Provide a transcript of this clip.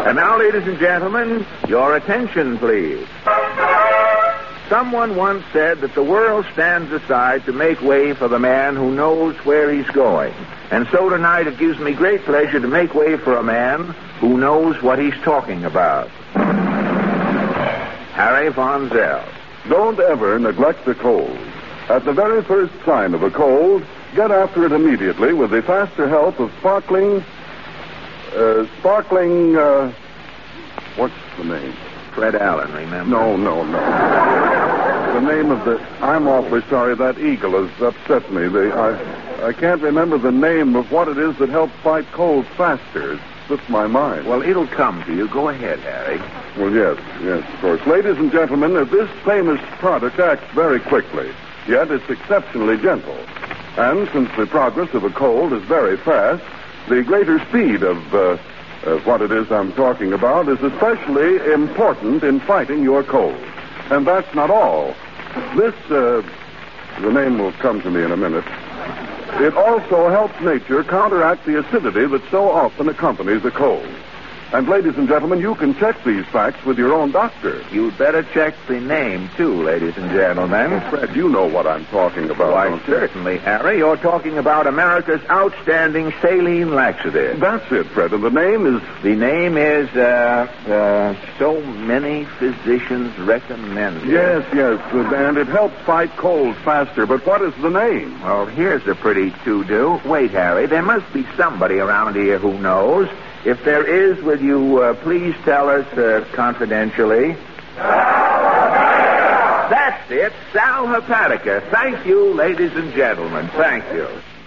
And now, ladies and gentlemen, your attention, please. Someone once said that the world stands aside to make way for the man who knows where he's going. And so tonight it gives me great pleasure to make way for a man who knows what he's talking about. Harry Von Zell. Don't ever neglect a cold. At the very first sign of a cold, get after it immediately with the faster help of sparkling, what's the name? Fred Allen, remember? No. The name of I'm awfully sorry, that eagle has upset me. I can't remember the name of what it is that helps fight colds faster. It slips my mind. Well, it'll come to you. Go ahead, Harry. Well, yes, of course. Ladies and gentlemen, this famous product acts very quickly, yet it's exceptionally gentle. And since the progress of a cold is very fast, the greater speed of what it is I'm talking about is especially important in fighting your cold. And that's not all. This, the name will come to me in a minute. It also helps nature counteract the acidity that so often accompanies a cold. And, ladies and gentlemen, you can check these facts with your own doctor. You'd better check the name, too, ladies and gentlemen. Well, Fred, you know what I'm talking about. Why, certainly, Harry. You're talking about America's outstanding saline laxative. That's it, Fred. And the name is... The name is, so many physicians recommend it. Yes, and it helps fight colds faster. But what is the name? Well, here's a pretty to-do. Wait, Harry. There must be somebody around here who knows. If there is, will you please tell us confidentially? That's it, Sal Hepatica. Thank you, ladies and gentlemen. Thank you.